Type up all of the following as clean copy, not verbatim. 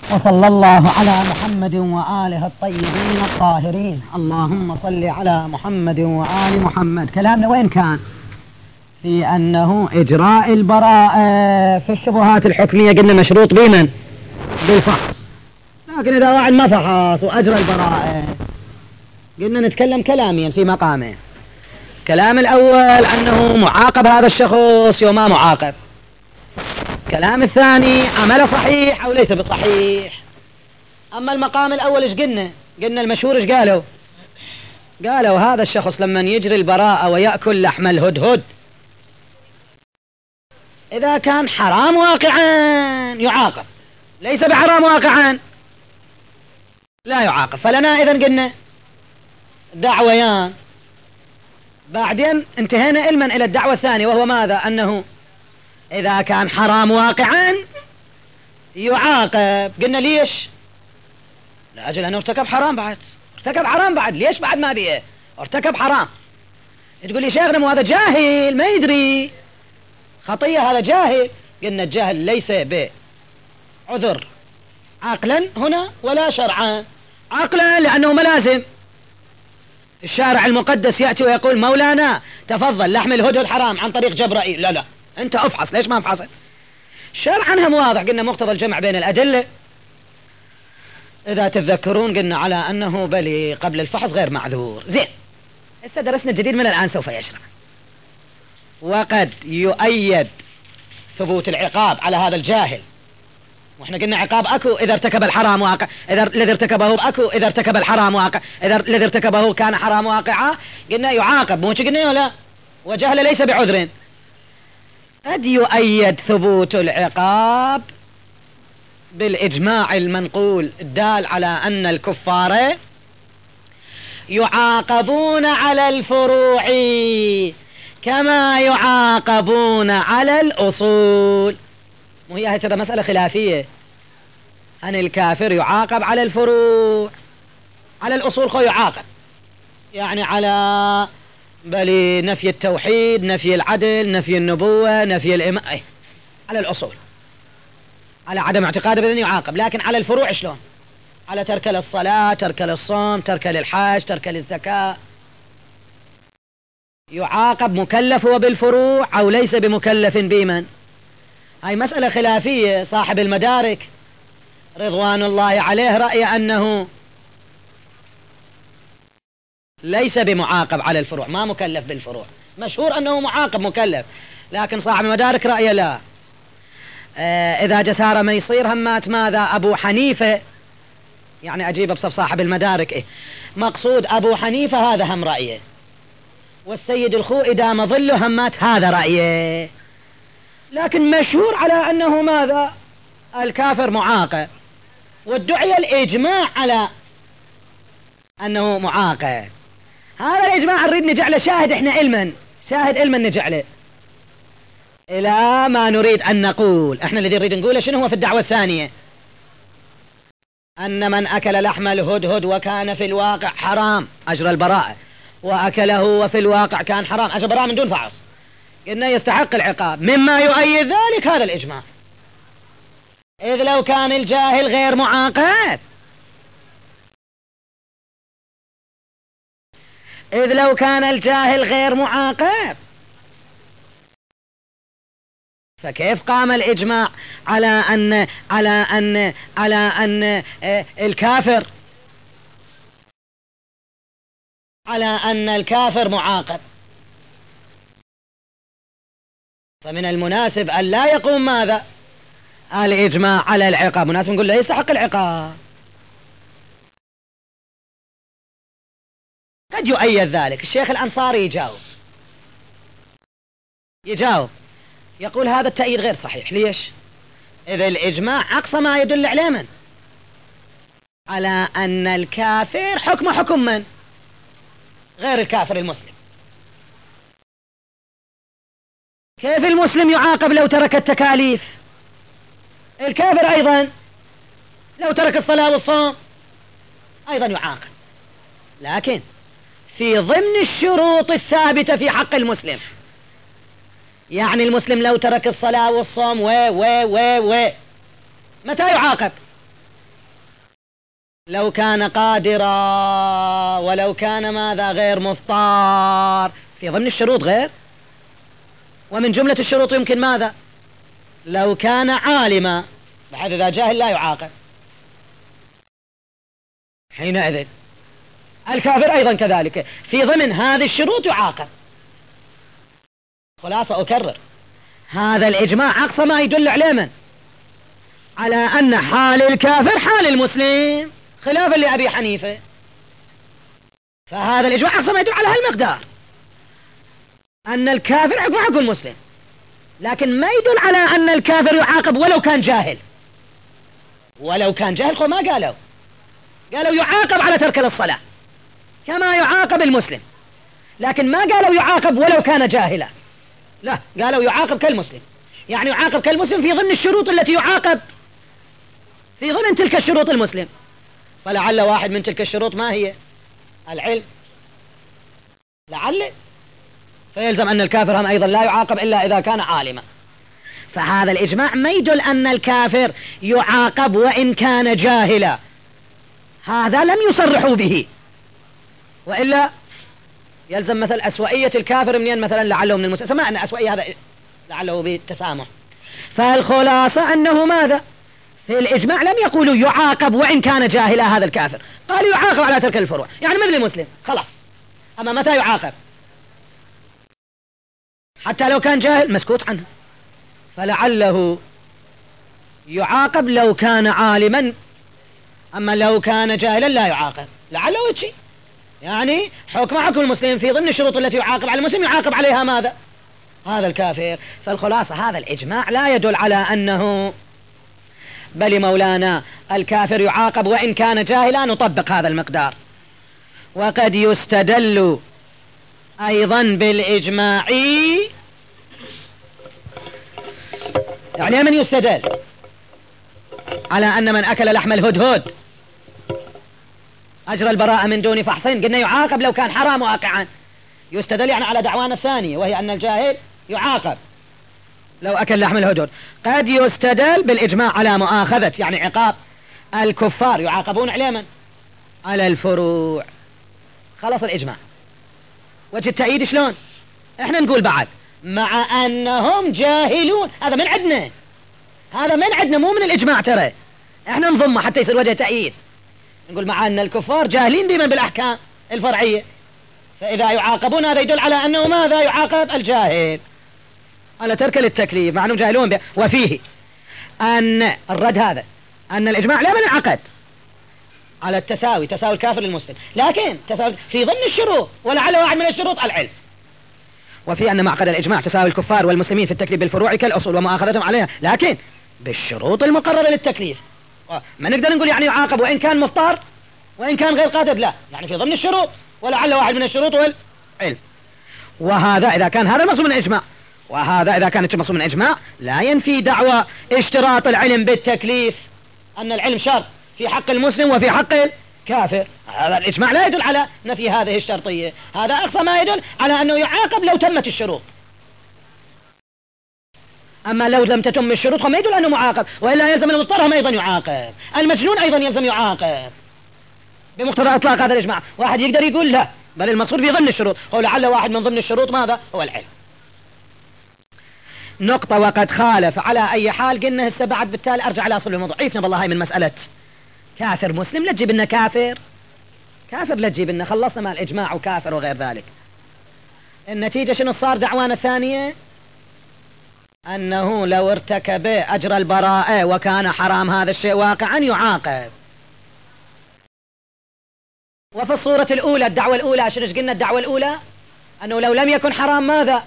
وصلى الله على محمد وآله الطيبين الطاهرين. اللهم صل على محمد وآل محمد. كلامنا وين كان؟ في أنه إجراء البراءة في الشبهات الحكمية قلنا مشروط بمن؟ بالفحص. لكن إذا واحد ما فحص وأجرى البراءة قلنا نتكلم كلاميا في مقامه. كلام الأول أنه معاقب هذا الشخص وما معاقب. كلام الثاني عمله صحيح أو ليس بصحيح. أما المقام الأول إيش قلنا المشهور إيش قالوا هذا الشخص لما يجري البراءة ويأكل لحم الهدهد إذا كان حرام واقعا يعاقب، ليس بحرام واقعا لا يعاقب. فلنا إذن قلنا دعويان، بعدين انتهينا علما إلى الدعوة الثانية وهو ماذا؟ أنه إذا كان حرام واقعا يعاقب. قلنا ليش؟ لأجل أنه ارتكب حرام بعد ليش بعد ما بيه ارتكب حرام. تقول لي شيخنا مو هذا جاهل ما يدري خطية، هذا جاهل. قلنا الجهل ليس بعذر عقلا هنا ولا شرعا. عقلا لأنه ملازم، الشارع المقدس يأتي ويقول مولانا تفضل لحم الهدهد حرام عن طريق جبرائيل، لا أنت أفحص، ليش ما أفحص؟ شرعا هم واضح. قلنا مقتضى الجمع بين الأدلة إذا تتذكرون قلنا على أنه بلي قبل الفحص غير معذور. زين، هسه درسنا الجديد من الآن سوف يشرع. وقد يؤيد ثبوت العقاب على هذا الجاهل، واحنا قلنا عقاب اكو اذا ارتكب الحرام واقع، اذا الذي ارتكبه اكو اذا ارتكب الحرام واقع، اذا الذي ارتكبه كان حرام واقعا قلنا يعاقب، مو قلنا لا، وجهل ليس بعذر. قد يؤيد ثبوت العقاب بالإجماع المنقول الدال على أن الكفار يعاقبون على الفروع كما يعاقبون على الأصول. وهي هكذا مسألة خلافية، أن الكافر يعاقب على الفروع، على الأصول خو يعاقب، يعني على بل نفي التوحيد، نفي العدل، نفي النبوة، نفي الإمامة، على الأصول، على عدم اعتقاده بأنه يعاقب. لكن على الفروع شلون؟ على ترك للصلاة، ترك للصوم، ترك للحج، ترك للزكاة، يعاقب مكلف هو بالفروع أو ليس بمكلف بمن؟ هاي مسألة خلافية. صاحب المدارك رضوان الله عليه رأي أنه ليس بمعاقب على الفروع، ما مكلف بالفروع. مشهور أنه معاقب مكلف، لكن صاحب المدارك رأي لا. إذا جسارة ما يصير همات ماذا؟ أبو حنيفة، يعني أجيب بصف صاحب المدارك مقصود أبو حنيفة هذا هم رأيه، والسيد الخوئي دام ظله همات هذا رأيه. لكن مشهور على أنه ماذا؟ الكافر معاقب، وادعي الإجماع على أنه معاقب. هذا الإجماع نريد نجعله شاهد، إحنا شاهد علما نجعله إلى ما نريد أن نقول. إحنا الذي نريد نقوله شنو هو في الدعوة الثانية؟ أن من أكل لحم الهدهد وكان في الواقع حرام أجرى البراءة، وأكله وفي الواقع كان حرام أجرى البراءة من دون فحص، قلنا يستحق العقاب. مما يؤيد ذلك هذا الإجماع، إذ لو كان الجاهل غير معاقب، إذ لو كان الجاهل غير معاقب فكيف قام الإجماع على أن الكافر، على أن الكافر معاقب؟ فمن المناسب أن لا يقوم ماذا؟ الإجماع على العقاب. مناسب نقول لا يستحق العقاب. قد يؤيد ذلك. الشيخ الأنصاري يجاوب يقول هذا التأييد غير صحيح. ليش؟ إذا الإجماع أقصى ما يدل عليه من؟ على أن الكافر حكم من؟ غير الكافر المسلم. كيف المسلم يعاقب لو ترك التكاليف؟ الكافر أيضا لو ترك الصلاة والصوم أيضا يعاقب، لكن في ضمن الشروط الثابتة في حق المسلم. يعني المسلم لو ترك الصلاة والصوم متى يعاقب؟ لو كان قادرا ولو كان ماذا غير مضطر، في ضمن الشروط غير، ومن جملة الشروط يمكن ماذا لو كان عالما، بحيث إذا جاهل لا يعاقب. حينئذ الكافر أيضا كذلك في ضمن هذه الشروط يعاقب. خلاصة أكرر، هذا الإجماع أقصى ما يدل عليه من؟ على أن حال الكافر حال المسلم، خلافا لأبي حنيفة. فهذا الإجماع أقصى ما يدل على هالمقدار، أن الكافر عقب المسلم، لكن ما يدل على أن الكافر يعاقب ولو كان جاهل. ولو كان جاهل ما قالوا يعاقب على ترك الصلاة كما يعاقب المسلم، لكن ما قالوا يعاقب ولو كان جاهلا، لا، قالوا يعاقب كالمسلم، يعني يعاقب كالمسلم في ضمن الشروط التي يعاقب في ضمن تلك الشروط المسلم. فلعل واحد من تلك الشروط ما هي؟ العلم، لعل، فيلزم أن الكافر هم أيضا لا يعاقب إلا إذا كان عالما. فهذا الإجماع ما يدل أن الكافر يعاقب وإن كان جاهلا، هذا لم يصرحوا به، وإلا يلزم مثل أسوأية الكافر منين مثلا؟ لعله من المسلم، سمع أن أسوأية هذا لعله بالتسامح. فالخلاصة أنه ماذا؟ في الإجماع لم يقولوا يعاقب وإن كان جاهلا هذا الكافر، قالوا يعاقب على ترك الفروع، يعني مثل المسلم خلاص. أما متى يعاقب؟ حتى لو كان جاهل مسكوت عنه، فلعله يعاقب لو كان عالما، أما لو كان جاهلا لا يعاقب، لعله شيء، يعني حكم المسلم في ضمن الشروط التي يعاقب على المسلم يعاقب عليها ماذا؟ هذا الكافر. فالخلاصة هذا الإجماع لا يدل على أنه بل مولانا الكافر يعاقب وإن كان جاهلا، نطبق هذا المقدار. وقد يستدل أيضا بالإجماع، يعني من يستدل على أن من أكل لحم الهدهد أجرى البراءة من دون فحص، قلنا يعاقب لو كان حرام واقعا. يستدل يعني على دعوانا الثانية، وهي أن الجاهل يعاقب لو أكل لحم الهدهد. قد يستدل بالإجماع على مؤاخذة، يعني عقاب الكفار يعاقبون على من؟ على الفروع. خلص الإجماع. وجه التأييد شلون؟ احنا نقول بعد مع أنهم جاهلون، هذا من عندنا، هذا من عندنا مو من الإجماع، ترى احنا نضمه حتى يصير وجه تأييد. نقول مع أن الكفار جاهلين بمن بالأحكام الفرعية، فإذا يعاقبون هذا يدل على أنه ماذا؟ يعاقب الجاهل على ترك للتكليف مع أنهم جاهلون به. وفيه أن الرد هذا أن الإجماع لا ينعقد على التساوي، تساوي الكافر للمسلم، لكن تساوي في ضمن الشروط، ولعل واحد من الشروط العلم. وفي أن معقد الإجماع تساوي الكفار والمسلمين في التكليف بالفروع كالأصول ومؤاخذتهم عليها، لكن بالشروط المقررة للتكليف. ما نقدر نقول يعني يعاقب وإن كان مضطر وإن كان غير قادر، لا، يعني في ضمن الشروط، ولعل واحد من الشروط والعلم. وهذا إذا كان هذا مصدر من الإجماع، وهذا إذا كانت مصدر من الإجماع لا ينفي دعوى اشتراط العلم بالتكليف، أن العلم شرط في حق المسلم وفي حق الكافر. هذا الإجماع لا يدل على نفي هذه الشرطية، هذا أقصى ما يدل على أنه يعاقب لو تمت الشروط. أما لو لم تتم الشروط فما يدل أنه معاقب، وإلا يلزم المضطر هم أيضا يعاقب، المجنون أيضا يلزم يعاقب بمقتضى إطلاق هذا الإجماع. واحد يقدر يقول لا، بل المقصود في ضمن الشروط، ولعل واحد من ضمن الشروط ماذا؟ هو العلم. نقطة. وقد خالف على أي حال قلنا هسه بعد، بالتالي أرجع على أصل الموضوع. عيفنا بالله هاي من مسألة كافر مسلم، لا تجيب لنا كافر لا تجيب لنا، خلصنا مع الإجماع وكافر وغير ذلك. النتيجة شنو صار؟ دعوانا الثانية أنه لو ارتكب أجر البراءة وكان حرام هذا الشيء واقعا يعاقب. وفي الصورة الأولى، الدعوة الأولى شنو قلنا؟ الدعوة الأولى أنه لو لم يكن حرام ماذا؟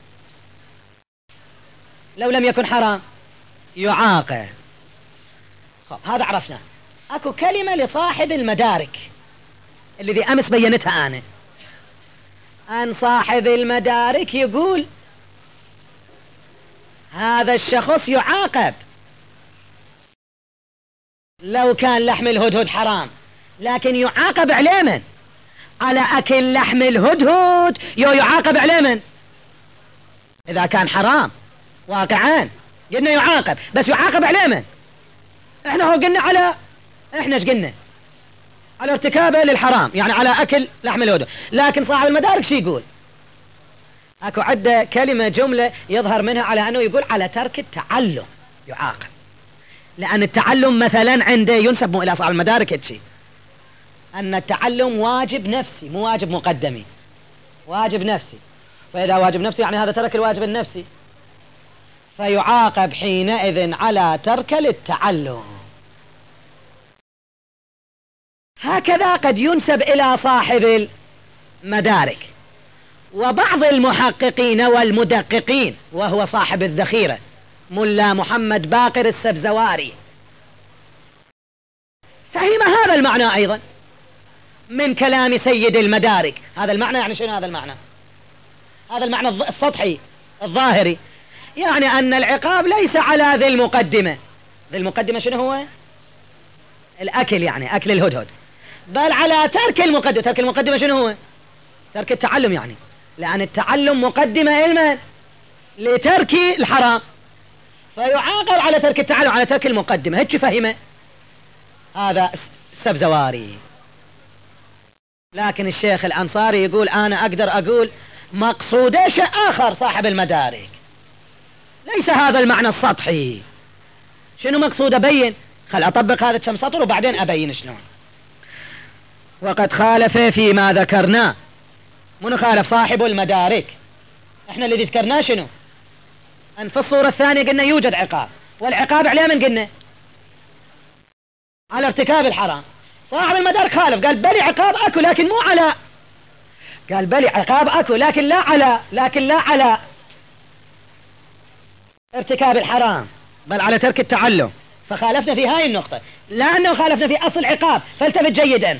لو لم يكن حرام يعاقب. هذا عرفنا. أكو كلمة لصاحب المدارك الذي أمس بينتها أنا، أن صاحب المدارك يقول هذا الشخص يعاقب لو كان لحم الهدهد حرام، لكن يعاقب على من؟ على أكل لحم الهدهد يعاقب على من؟ إذا كان حرام واقعان قلنا يعاقب، بس يعاقب على من؟ احنا هو قلنا على، احنا ايش قلنا؟ على ارتكابه للحرام، يعني على أكل لحم الهدهد. لكن صاحب المدارك شو يقول؟ أكو عدة كلمة جملة يظهر منها على أنه يقول على ترك التعلم يعاقب، لأن التعلم مثلا عنده ينسب إلى صاحب المدارك هيك أن التعلم واجب نفسي مو واجب مقدمي، واجب نفسي، فإذا واجب نفسي يعني هذا ترك الواجب النفسي، فيعاقب حينئذ على ترك للتعلم. هكذا قد ينسب إلى صاحب المدارك. وبعض المحققين والمدققين وهو صاحب الذخيرة ملا محمد باقر السبزواري فهم هذا المعنى أيضا من كلام سيد المدارك. هذا المعنى يعني شنو هذا المعنى؟ هذا المعنى السطحي الظاهري، يعني أن العقاب ليس على ذي المقدمة. ذي المقدمة شنو هو؟ الأكل، يعني أكل الهدهد، بل على ترك المقدمة. ترك المقدمة شنو هو؟ ترك التعلم، يعني لأن التعلم مقدمة إلما لترك الحرام، فيعاقب على ترك التعلم على ترك المقدمة. هيك فهمه هذا السبزواري. لكن الشيخ الأنصاري يقول أنا أقدر أقول مقصوده شيء آخر صاحب المدارك، ليس هذا المعنى السطحي. شنو مقصود؟ أبين، خل أطبق هذا كم سطر وبعدين أبين شلون. وقد خالف فيما ذكرنا. من خالف؟ صاحب المدارك. احنا اللي ذكرناه شنو؟ أن في الصورة الثانية قلنا يوجد عقاب، والعقاب عليه من قلنا؟ على ارتكاب الحرام. صاحب المدارك خالف، قال بلي عقاب أكو لكن مو على، قال بلي عقاب أكو لكن لا على ارتكاب الحرام، بل على ترك التعلم. فخالفنا في هاي النقطة، لا أنه خالفنا في أصل العقاب، فالتفت جيدا.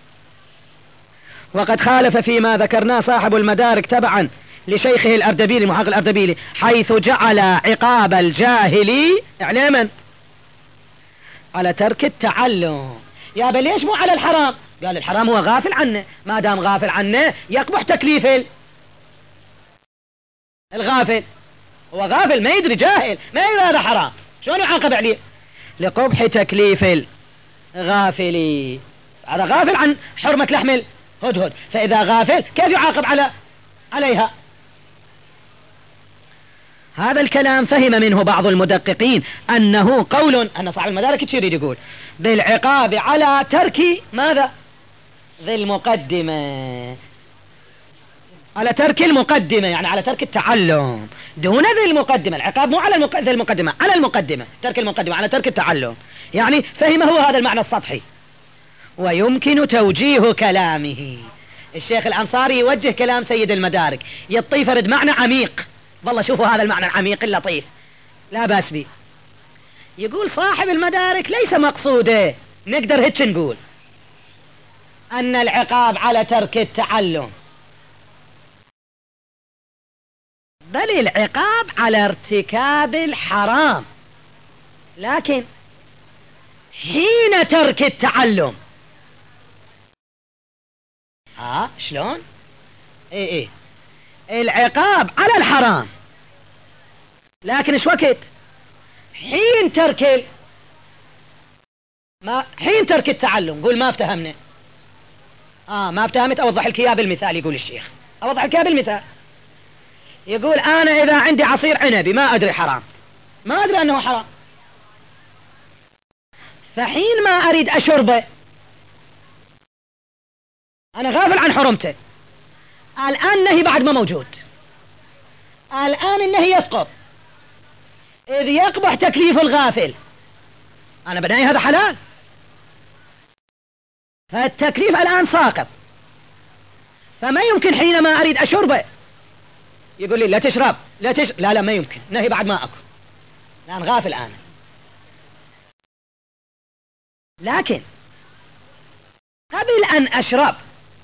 وقد خالف فيما ذكرناه صاحب المدارك تبعا لشيخه الأردبيلي، محقق الأردبيلي، حيث جعل عقاب الجاهلي إعلاما على ترك التعلم. يا بل ليش مو على الحرام؟ قال الحرام هو غافل عنه، ما دام غافل عنه يقبح تكليف الغافل. هو غافل ما يدري، جاهل ما يدري هذا حرام، شلون يعاقب عليه؟ لقبح تكليف الغافل. هذا غافل عن حرمة لحم الهدهد، فإذا غافل كيف يعاقب عليها؟ هذا الكلام فهم منه بعض المدققين أنه قول أن صاحب المدارك يريد يقول بالعقاب على ترك ماذا؟ ذي المقدمة، على ترك المقدمة، يعني على ترك التعلم دون ذي المقدمة. العقاب مو على ذي المقدمة، على المقدمة، ترك المقدمة على ترك التعلم، يعني فهمه هذا المعنى السطحي. ويمكن توجيه كلامه. الشيخ الأنصاري يوجه كلام سيد المدارك، يطي فرد معنى عميق. والله شوفوا هذا المعنى العميق اللطيف لا بأس به. يقول صاحب المدارك ليس مقصوده، نقدر هيك نقول أن العقاب على ترك التعلم، بل العقاب على ارتكاب الحرام، لكن حين ترك التعلم. شلون؟ ايه العقاب على الحرام، لكن ايش وقت؟ حين ترك التعلم. قول ما افتهمنا. ما افتهمت، اوضح لك اياه بالمثال. يقول الشيخ اوضح لك اياه بالمثال. يقول انا اذا عندي عصير عنبي ما ادري حرام، ما ادري انه حرام، فحين ما اريد اشربه انا غافل عن حرمته. الان النهي بعد ما موجود، الان النهي يسقط، اذ يقبح تكليف الغافل. انا بناي هذا حلال، فالتكليف الان ساقط، فما يمكن حينما اريد اشربه يقول لي لا تشرب لا ما يمكن، نهي بعد ما اكل، لان غافل انا. لكن قبل ان اشرب،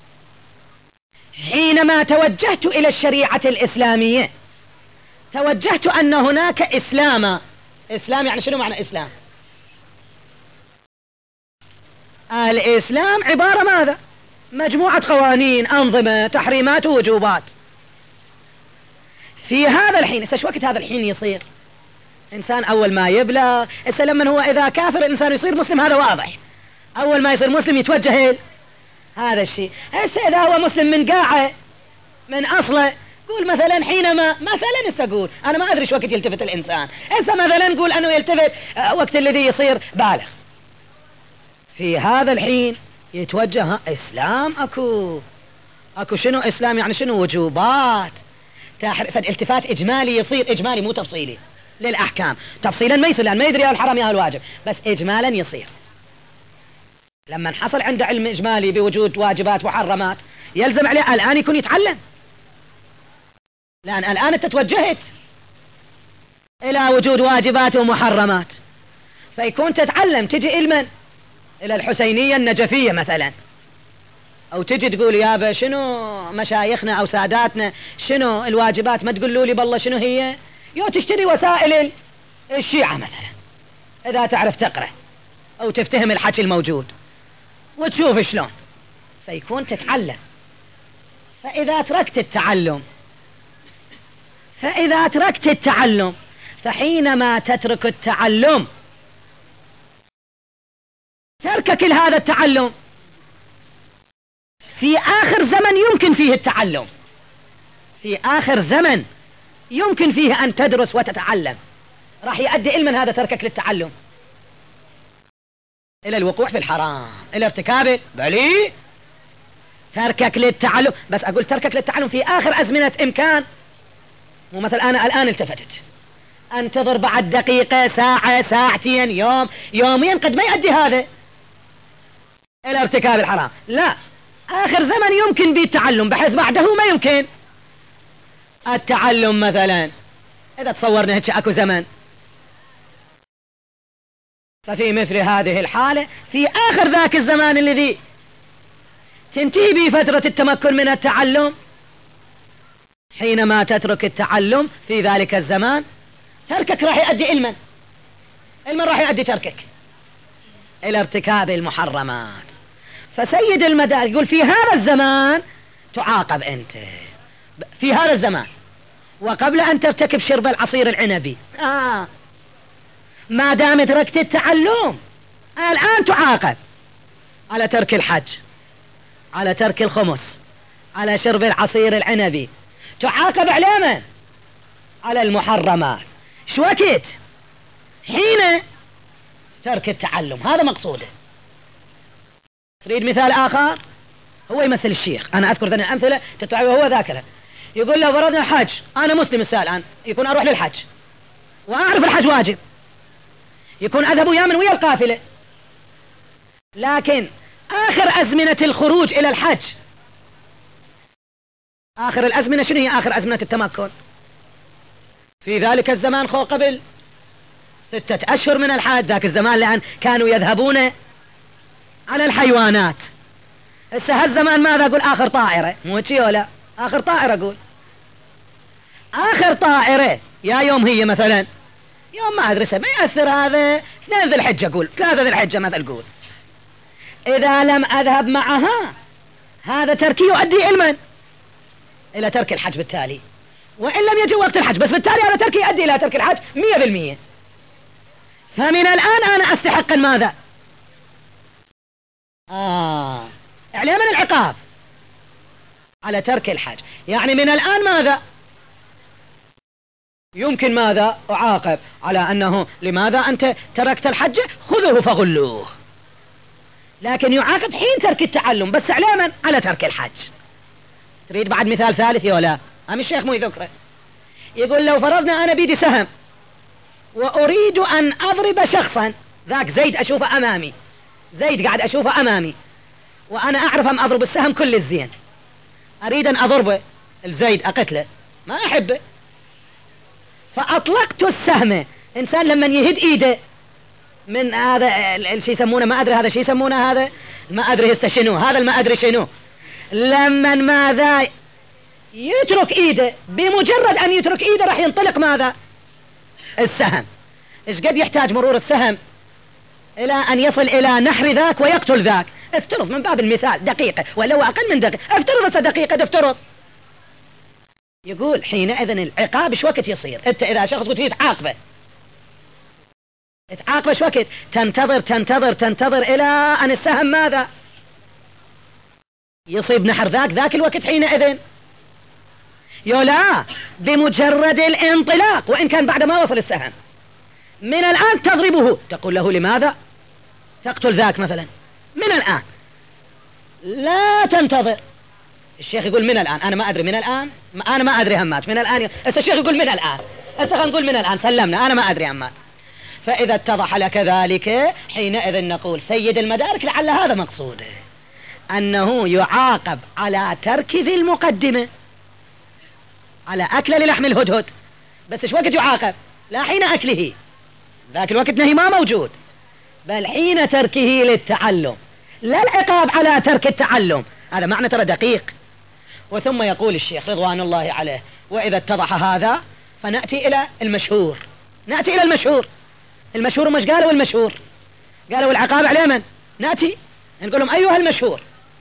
حينما توجهت الى الشريعة الاسلامية، توجهت ان هناك اسلام يعني شنو معنى اسلام؟ الاسلام عبارة ماذا؟ مجموعة قوانين، انظمة، تحريمات ووجوبات. في هذا الحين ايش وقت هذا الحين يصير؟ انسان اول ما يبلغ، لما هو اذا كافر الانسان يصير مسلم، هذا واضح. أول ما يصير مسلم يتوجه هذا الشيء. هسه إذا هو مسلم من قاعه من أصله، قول مثلا حينما مثلا استقول أنا ما أدري شو وقت يلتفت الإنسان، هسه مثلا قول أنه يلتفت وقت الذي يصير بالغ، في هذا الحين يتوجه إسلام أكو شنو إسلام يعني شنو وجوبات فالالتفات إجمالي يصير إجمالي مو تفصيلي للأحكام، تفصيلا ما يصير لأن ما يدري الحرام يا الواجب، بس إجمالا يصير. لما حصل عنده علم إجمالي بوجود واجبات ومحرمات يلزم عليه الآن يكون يتعلم، لأن الآن أنت توجهت إلى وجود واجبات ومحرمات، فيكون تتعلم تجي إلمن إلى الحسينية النجفية مثلا، أو تجي تقول يابا شنو مشايخنا أو ساداتنا شنو الواجبات، ما تقولوا لي بالله شنو هي، يو تشتري وسائل الشيعة مثلا إذا تعرف تقرأ أو تفتهم الحكي الموجود وتشوف شلون، فيكون تتعلم. فإذا تركت التعلم فحينما تترك التعلم تركك لهذا التعلم في آخر زمن يمكن فيه التعلم، في آخر زمن يمكن فيه أن تدرس وتتعلم، راح يؤدي إلى هذا تركك للتعلم إلى الوقوع في الحرام، إلى ارتكابه بلي تركك للتعلم، بس أقول تركك للتعلم في آخر أزمنة إمكان، مو مثلا أنا الآن التفتت أنتظر بعد دقيقة ساعة ساعتين يوم يومين قد ما يؤدي هذا إلى ارتكاب الحرام، لا آخر زمن يمكن به التعلم بحيث بعده ما يمكن التعلم. مثلا إذا تصورنا هيك أكو زمن، ففي مثل هذه الحالة في آخر ذاك الزمان الذي تنتهي به فترة التمكن من التعلم، حينما تترك التعلم في ذلك الزمان تركك راح يؤدي علما راح يؤدي تركك إلى ارتكاب المحرمات. فسيد المدارس يقول في هذا الزمان تعاقب أنت في هذا الزمان، وقبل أن ترتكب شرب العصير العنبي ما دام تركت التعلم الآن تعاقب على ترك الحج، على ترك الخمس، على شرب العصير العنبي، تعاقب على على المحرمات. شو وقت؟ حين ترك التعلم، هذا مقصوده. تريد مثال آخر؟ هو يمثل الشيخ، أنا أذكر ذني الأمثلة تتعب هو ذاكرة. يقول له فرضنا الحج، أنا مسلم الآن يكون أروح للحج وأعرف الحج واجب، يكون أذهب ويا من ويا القافلة، لكن آخر أزمنة الخروج إلى الحج، آخر الأزمنة شنو هي آخر أزمنة التمكن؟ في ذلك الزمان قبل 6 أشهر من الحج، ذاك الزمان لأن كانوا يذهبون على الحيوانات. هسه هالزمان ماذا أقول؟ آخر طائرة، مو هيك ولا آخر طائرة، أقول آخر طائرة يا يوم هي مثلا يوم ما أدرسها ما يأثر، هذا 2 ذي الحجة، أقول 3 ذي الحجة مثلا، أقول إذا لم أذهب معها هذا تركي يؤدي علما إلى ترك الحج بالتالي، وإن لم يجي وقت الحج، بس بالتالي هذا تركي يؤدي إلى ترك الحج 100%. فمن الآن أنا أستحق ماذا؟ إعلام من العقاب على ترك الحج، يعني من الآن ماذا؟ يمكن ماذا؟ أعاقب على أنه لماذا أنت تركت الحج؟ خذوه فغلوه، لكن يعاقب حين ترك التعلم بس إعلاما على ترك الحج. تريد بعد مثال ثالث ولا؟ أم الشيخ مو يذكره، يقول لو فرضنا أنا بيدي سهم وأريد أن أضرب شخصا، ذاك زيد أشوفه أمامي، زيد قاعد أشوفه أمامي وأنا أعرف أن أضرب السهم كل الزين، أريد أن أضربه الزيد أقتله ما أحبه، فأطلقت السهم. إنسان لما يهد إيده من هذا الشيء يسمونه ما أدري هذا شيء يسمونه هذا ما أدري هسه شنو هذا ما أدري شنو، لما ماذا يترك إيده، بمجرد أن يترك إيده راح ينطلق ماذا؟ السهم. إيش قد يحتاج مرور السهم إلى أن يصل إلى نحر ذاك ويقتل ذاك؟ افترض من باب المثال دقيقة ولا هو أقل من دقيقة، افترض دقيقة افترض. يقول حينئذ العقاب ايش وقت يصير؟ انت اذا شخص بتريد تعاقبه تعاقب شو وقت؟ تنتظر تنتظر تنتظر إلى أن السهم ماذا؟ يصيب نحر ذاك الوقت حينئذ. لا، بمجرد الانطلاق وإن كان بعد ما وصل السهم، من الآن تضربه، تقول له لماذا تقتل ذاك مثلا؟ من الآن، لا تنتظر. الشيخ يقول من الآن، أنا ما أدري من الآن، أنا ما أدري همات من الآن. الشيخ يقول من الآن، نقول من الآن، سلمنا، أنا ما أدري همات. فإذا اتضح لك ذلك حينئذ نقول سيد المدارك لعل هذا مقصوده، أنه يعاقب على ترك ذي المقدمة، على أكل للحم الهدهد. بس ايش وقت يعاقب؟ لا حين أكله، ذاك الوقت نهي ما موجود، بل حين تركه للتعلم، لا العقاب على ترك التعلم. هذا معنى ترى دقيق. وثم يقول الشيخ رضوان الله عليه: وإذا اتضح هذا فنأتي إلى المشهور. نأتي إلى المشهور. المشهور مش قالوا المشهور؟ قالوا العقاب على من؟ نأتي نقول لهم: أيها المشهور،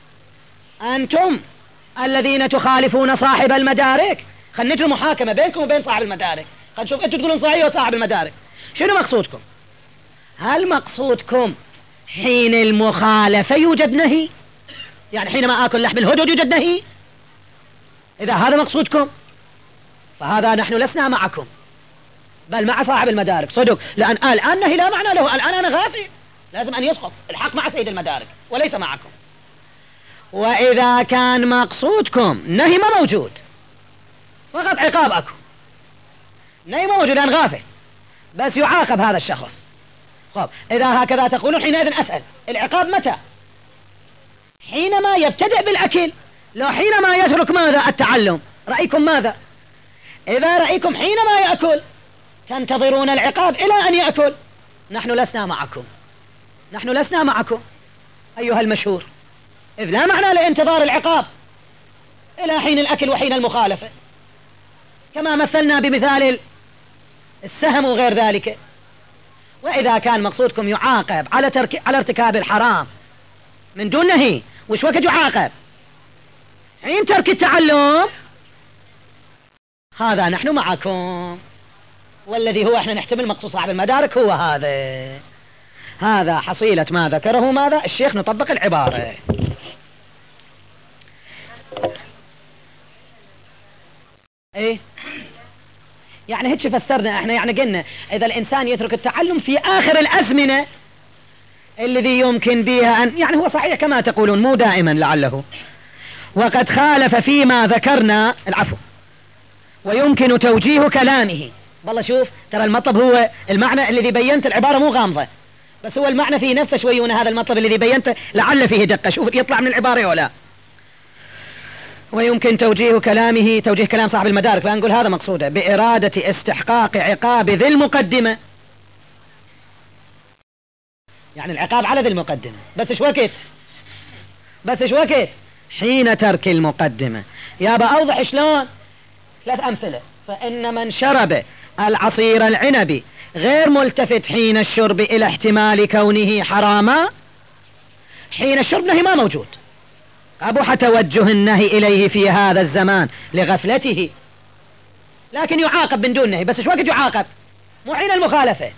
أنتم الذين تخالفون صاحب المدارك، خلينا نجري محاكمة بينكم وبين صاحب المدارك، خلينا نشوف أنتم تقولون صحيح وصاحب المدارك شنو مقصودكم؟ هل مقصودكم حين المخالفة يوجد نهي؟ يعني حينما آكل لحم الهدهد يوجد نهي؟ إذا هذا مقصودكم فهذا نحن لسنا معكم، بل مع صاحب المدارك صدق، لأن الآن نهي لا معنى له، الآن أنا غافل، لازم أن يسقط الحق مع سيد المدارك وليس معكم. وإذا كان مقصودكم نهي ما موجود، فقط عقابكم، نهي ما موجود، أنا غافل، بس يعاقب هذا الشخص. طب إذا هكذا تقولون حينئذ أسأل: العقاب متى؟ حينما يبتدئ بالأكل، لو حينما يترك ماذا؟ التعلم. رأيكم ماذا؟ إذا رأيكم حينما يأكل تنتظرون العقاب إلى أن يأكل، نحن لسنا معكم، نحن لسنا معكم أيها المشهور، إذ لا معنى لانتظار العقاب إلى حين الأكل وحين المخالفة، كما مثلنا بمثال السهم وغير ذلك. وإذا كان مقصودكم يعاقب على ارتكاب الحرام من دون نهي، وش وقت يعاقب؟ حين ترك التعلم، هذا نحن معكم. والذي هو احنا نحتمل مقصود صاحب المدارك هو هذا حصيلة ما ذكره ماذا الشيخ، نطبق العبارة. ايه يعني هيك فسرنا احنا، يعني قلنا اذا الانسان يترك التعلم في اخر الازمنة الذي يمكن بها ان، يعني هو صحيح كما تقولون مو دائما لعله، وقد خالف فيما ذكرنا العفو، ويمكن توجيه كلامه. والله شوف ترى المطلب هو المعنى الذي بينت، العبارة مو غامضة، بس هو المعنى فيه نفسه شوي، هذا المطلب الذي بينته لعل فيه دقة، شوف يطلع من العبارة ولا. ويمكن توجيه كلامه، توجيه كلام صاحب المدارك، فنقول هذا مقصوده بإرادة استحقاق عقاب ذي المقدمة، يعني العقاب على ذي المقدمة، بس ايش وقت؟ حين ترك المقدمة. يابا أوضح شلون؟ 3 أمثلة. فإن من شرب العصير العنبي غير ملتفت حين الشرب إلى احتمال كونه حراما، حين الشرب نهي ما موجود، قبح توجه النهي إليه في هذا الزمان لغفلته، لكن يعاقب من دون نهي. بس ايش وقت يعاقب؟ مو حين المخالفة،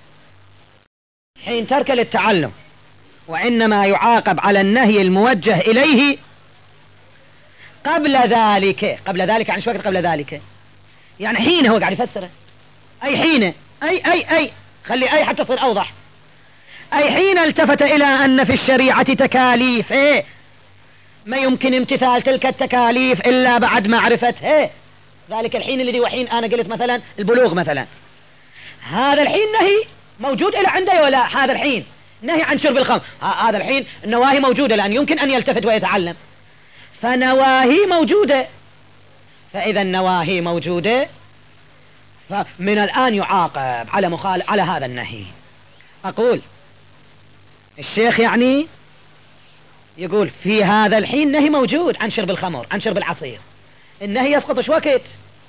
حين ترك للتعلم، وإنما يعاقب على النهي الموجه إليه قبل ذلك. يعني ايش وقت قبل ذلك؟ يعني حين، هو قاعد يفسره، أي حين، أي خلي أي حتى تصير أوضح، أي حين التفت إلى أن في الشريعة تكاليف ما يمكن امتثال تلك التكاليف إلا بعد معرفته، ذلك الحين الذي وحين أنا قلت مثلا البلوغ مثلا، هذا الحين نهي موجود إلى عنده ولا؟ هذا الحين نهي عن شرب الخمر، هذا الحين النواهي موجودة لأن يمكن أن يلتفت ويتعلم، فنواهي موجودة. فإذا النواهي موجودة فمن الآن يعاقب على هذا النهي. أقول الشيخ يعني يقول في هذا الحين نهي موجود عن شرب الخمر، عن شرب العصير، النهي يسقط ايش وقت؟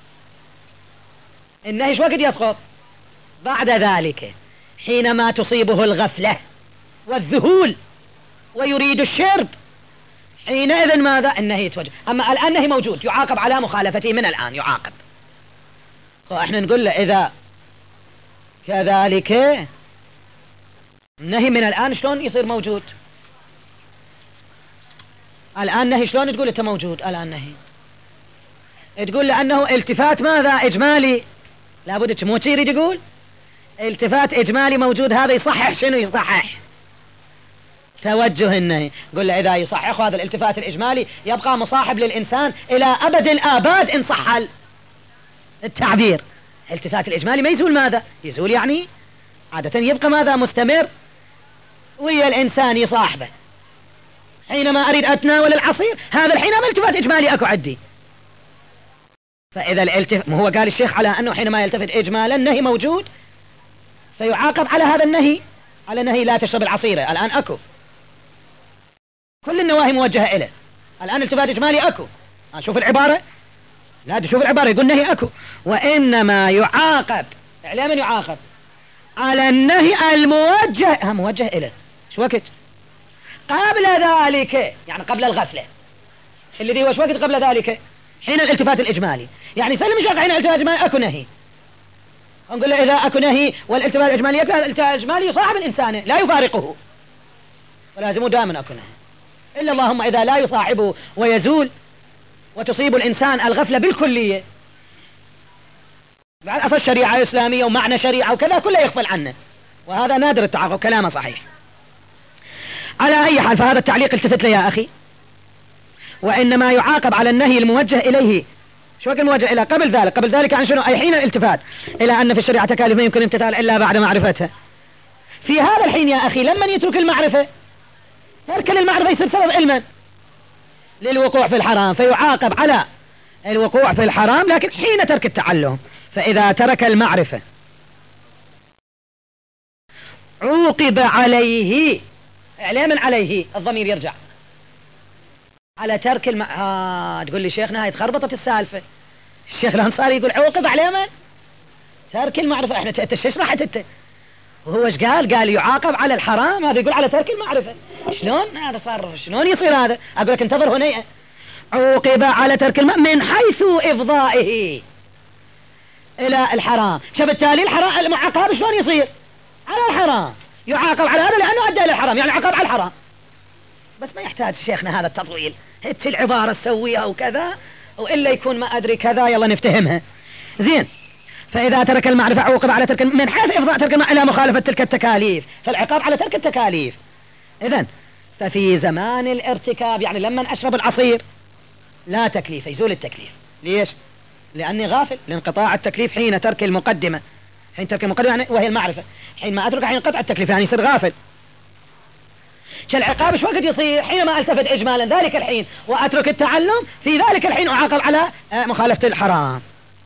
النهي ايش وقت يسقط؟ بعد ذلك حينما تصيبه الغفلة والذهول ويريد الشرب، حينئذ ماذا؟ النهي يتوجه. أما الآن نهي موجود يعاقب على مخالفته، من الآن يعاقب. فإحنا نقول له إذا كذلك النهي من الآن شلون يصير موجود؟ الآن نهي شلون تقول أنت موجود الآن نهي؟ تقول لأنه التفات ماذا إجمالي، لابد مو يريد يقول التفات إجمالي موجود، هذا يصحح شنو يصحح؟ توجه النهي. قل له إذا يصحح هذا الالتفات الإجمالي يبقى مصاحب للإنسان إلى أبد الآباد إن صح التعبير. الالتفات الإجمالي ما يزول، ماذا يزول؟ يعني عادة يبقى ماذا مستمر ويا الإنسان يصاحبه. حينما أريد أتناول العصير هذا الحينما التفات إجمالي أكو عندي. فإذا هو قال الشيخ على أنه حينما يلتفت إجمالا النهي موجود فيعاقب على هذا النهي، على نهي لا تشرب العصيرة. الآن أكو كل النواهي موجهة إليه، الآن التفات إجمالي أكو. شوف العبارة، لا تشوف العبارة، يقول نهي أكو، وإنما يعاقب على من يعاقب؟ على النهي الموجه، موجه إليه. شو وقت؟ قبل ذلك، يعني قبل الغفلة. الذي هو شو وقت قبل ذلك؟ حين الالتفات الإجمالي. يعني سلم شرع حين الالتفات الإجمالي أكو نهي. نقول له إذا أكو نهي والالتفات الإجمالي الالتفات الإجمالي يصاحب الإنسان لا يفارقه، ولازم دائما أكو نهي، إلا اللهم إذا لا يصاحبه ويزول وتصيب الإنسان الغفلة بالكلية. بعد أصل شريعة إسلامية ومعنى شريعة وكذا كله يغفل عنه، وهذا نادر التعاقب، كلامه صحيح. على أي حال فهذا التعليق التفت له يا أخي. وإنما يعاقب على النهي الموجه إليه. شو وقت الموجه إلى قبل ذلك؟ قبل ذلك عن شنو؟ أي حين الالتفات إلى أن في الشريعة تكاليف ما يمكن امتثال إلا بعد معرفتها. في هذا الحين يا أخي لما يترك المعرفة، ترك المعرفة يصير سبب علما للوقوع في الحرام، فيعاقب على الوقوع في الحرام لكن حين ترك التعلم. فإذا ترك المعرفة عوقب عليه، علما عليه الضمير يرجع على ترك تقول لي شيخنا هاي تخربطت السالفة. الشيخ الأنصاري يقول عوقب على من؟ ترك المعرفة. احنا انت ايش سمحت انت؟ وهو ايش قال؟ قال يعاقب على الحرام، هذا يقول على ترك المعرفة. شلون هذا صار؟ شلون يصير هذا؟ اقول لك انتظر هنا. عوقب على ترك من حيث افضائه الى الحرام. فبالتالي الحرام المعاقب شلون يصير؟ على الحرام، يعاقب على هذا لانه ادى الى الحرام، يعني عقب على الحرام. بس ما يحتاج شيخنا هذا التطويل، هت العبارة تسويها وكذا، وإلا يكون ما أدري كذا، يلا نفتهمها زين. فإذا ترك المعرفة عوقب على ترك من حيث إفضاء ترك إلى مخالفة تلك التكاليف، فالعقاب على ترك التكاليف. إذن ففي زمان الارتكاب، يعني لما أشرب العصير لا تكليف، يزول التكليف. ليش؟ لأني غافل، لانقطاع التكليف حين ترك المقدمة. حين ترك المقدمة يعني وهي المعرفة، حين ما أترك حين قطع التكليف يعني يصير غافل. العقاب شو وقت يصير؟ حينما التفت اجمالا ذلك الحين واترك التعلم، في ذلك الحين اعاقب على مخالفة الحرام.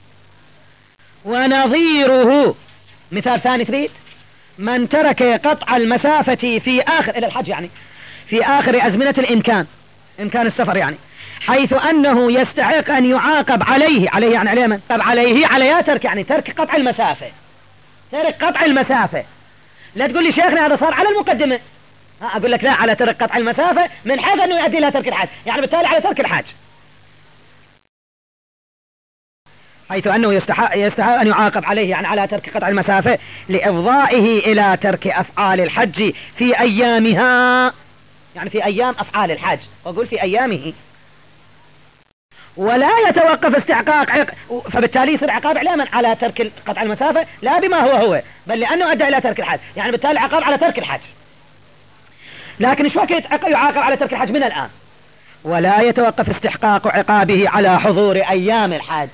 ونظيره مثال ثاني تريد؟ من ترك قطع المسافة في اخر الى الحج، يعني في اخر ازمنة الامكان، امكان السفر، يعني حيث انه يستحق ان يعاقب عليه يعني عليه من؟ طب عليه على ترك، يعني ترك قطع المسافة، ترك قطع المسافة. لا تقول لي شيخنا هذا صار على المقدمة، أقول لك لا، على ترك قطع المسافة من حيث أنه يؤدي إلى ترك الحج، يعني بالتالي على ترك الحج، حيث أنه يستحق أن يعاقب عليه، يعني على ترك قطع المسافة لإفضائه إلى ترك أفعال الحج في أيامها، يعني في أيام أفعال الحج، وأقول في أيامه، ولا يتوقف استحقاق فبالتالي يصير عقاب علما على ترك قطع المسافة لا بما هو بل لأنه أدى إلى ترك الحج، يعني بالتالي عقاب على ترك الحج. لكن ايش وقت يعاقب على ترك الحج؟ من الآن. ولا يتوقف استحقاق عقابه على حضور أيام الحج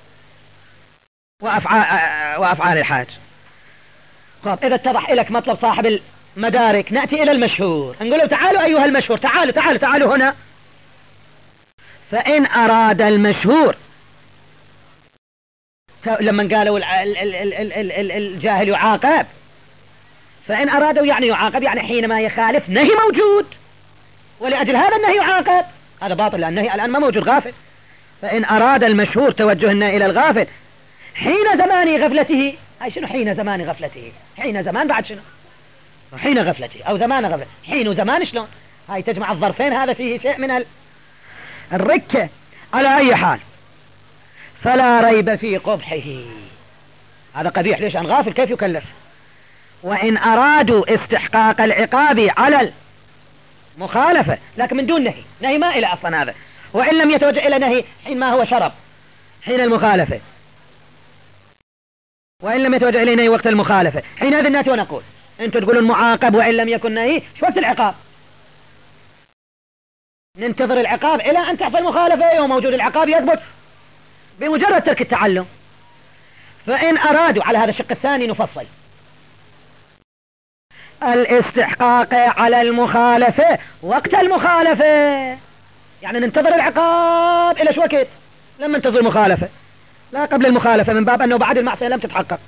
وأفعال الحج. طيب إذا اتضح لك مطلب صاحب المدارك، نأتي إلى المشهور، نقول له تعالوا أيها المشهور، تعالوا هنا. فإن أراد المشهور، لما قالوا الجاهل يعاقب، فإن أرادوا يعني يعاقب، يعني حينما يخالف نهي موجود ولأجل هذا النهي يعاقب، هذا باطل لأن النهي الآن ما موجود، غافل. فإن أراد المشهور توجهنا إلى الغافل حين زمان غفلته، هاي شنو حين زمان غفلته؟ حين زمان بعد شنو؟ حين غفلته أو زمان غفلته، حين وزمان شلون؟ هاي تجمع الظرفين، هذا فيه شيء من الركة. على أي حال فلا ريب في قبحه، هذا قبيح. ليش؟ عن غافل كيف يكلف؟ وإن أرادوا استحقاق العقاب على المخالفة لكن من دون نهي، نهي ما إلى أصلا هذا، وإن لم يتوجه إلى نهي حين ما هو شرب حين المخالفة، وإن لم يتوجه إلى نهي وقت المخالفة، حينئذ نأتي ونقول أنتم تقولون معاقب وإن لم يكن نهي، شو وقت العقاب؟ ننتظر العقاب إلى أن تحصل المخالفة وموجود العقاب يثبت بمجرد ترك التعلم. فإن أرادوا، على هذا الشق الثاني نفصل الاستحقاق على المخالفة وقت المخالفة، يعني ننتظر العقاب إلى شو وقت؟ لما ننتظر المخالفة، لا قبل المخالفة، من باب أنه بعد المعصية لم تتحقق.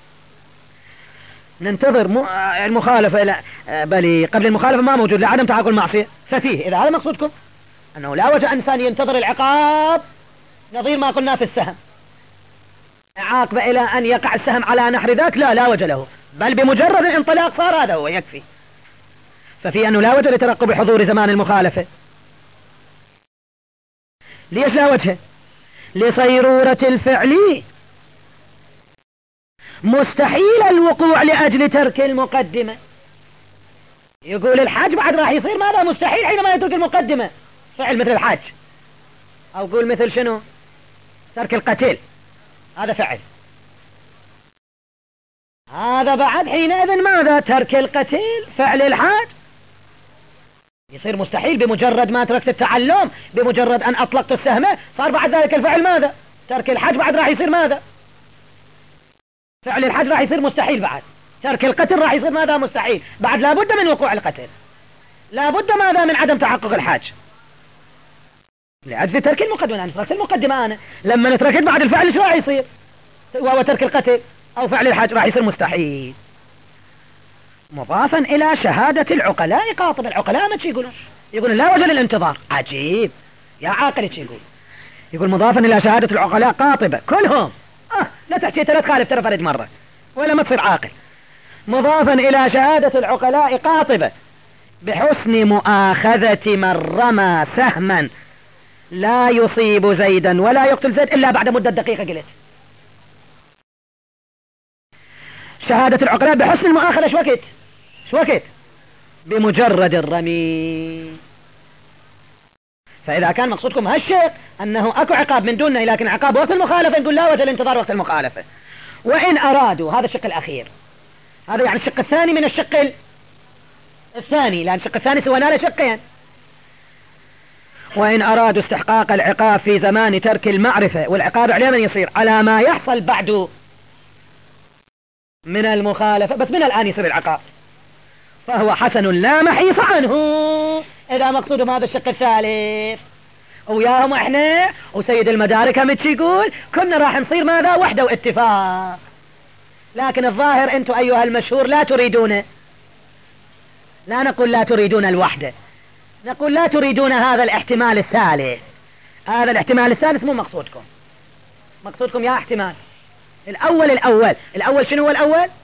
ننتظر المخالفة إلى بل قبل المخالفة ما موجود لعدم تحقق المعصية، ففيه إذا هذا مقصودكم أنه لا وجه إنسان ينتظر العقاب نظير ما قلنا في السهم، عاقبة إلى أن يقع السهم على نحر ذاك، لا وجه له، بل بمجرد الانطلاق صار هذا هو يكفي. ففي أنه لا وجه لترقب حضور زمان المخالفة. ليش لا وجه؟ لصيرورة الفعل مستحيل الوقوع لأجل ترك المقدمة. يقول الحج بعد راح يصير ماذا؟ مستحيل حينما يترك المقدمة، فعل مثل الحج، أو قول مثل شنو؟ ترك القتل، هذا فعل، هذا بعد حينئذ ماذا؟ ترك القتل فعل الحاج يصير مستحيل بمجرد ما تركت التعلم، بمجرد أن أطلقت السهم صار بعد ذلك الفعل ماذا؟ ترك الحج بعد راح يصير ماذا؟ فعل الحج راح يصير مستحيل، بعد ترك القتل راح يصير ماذا؟ مستحيل، بعد لابد من وقوع القتل، لابد ماذا؟ من عدم تحقق الحج لأجل ترك المقدمة. يعني تركت المقدمة أنا لما نتركت بعد الفعل شو راح يصير؟ وهو ترك القتل أو فعل الحج راح يصير مستحيل. مضافا إلى شهادة العقلاء قاطبة. العقلاء ما يقولون لا وجه للانتظار. عجيب يا عاقل يقول مضافا إلى شهادة العقلاء قاطبة كلهم. لا تحكي ثلاث خالف ترى فرد مرة ولا ما تصير عاقل. مضافا إلى شهادة العقلاء قاطبة بحسن مؤاخذة من رمى سهما لا يصيب زيدا ولا يقتل زيد إلا بعد مدة دقيقة. قلت شهادة العقلاء بحسن المؤاخذة شو وقت؟ بمجرد الرمي. فإذا كان مقصودكم هالشيء أنه أكو عقاب من دونه لكن عقاب وقت المخالفة، نقول لا وجه الانتظار وقت المخالفة. وإن أرادوا، هذا الشق الأخير، هذا يعني الشق الثاني من الشق الثاني، لأن الشق الثاني سوى له شقين. وإن أرادوا استحقاق العقاب في زمان ترك المعرفة، والعقاب عليه من يصير على ما يحصل بعد من المخالفة، بس من الآن يصير العقاب، فهو حسن لا محيص عنه. إذا مقصودهم هذا الشق الثالث وياهم احنا وسيد المدارك هم يقول كنا راح نصير ماذا؟ وحدة واتفاق. لكن الظاهر انتم أيها المشهور لا تريدون، لا نقول لا تريدون الوحدة، نقول لا تريدون هذا الاحتمال الثالث. هذا الاحتمال الثالث مو مقصودكم. مقصودكم يا احتمال الأول شنو هو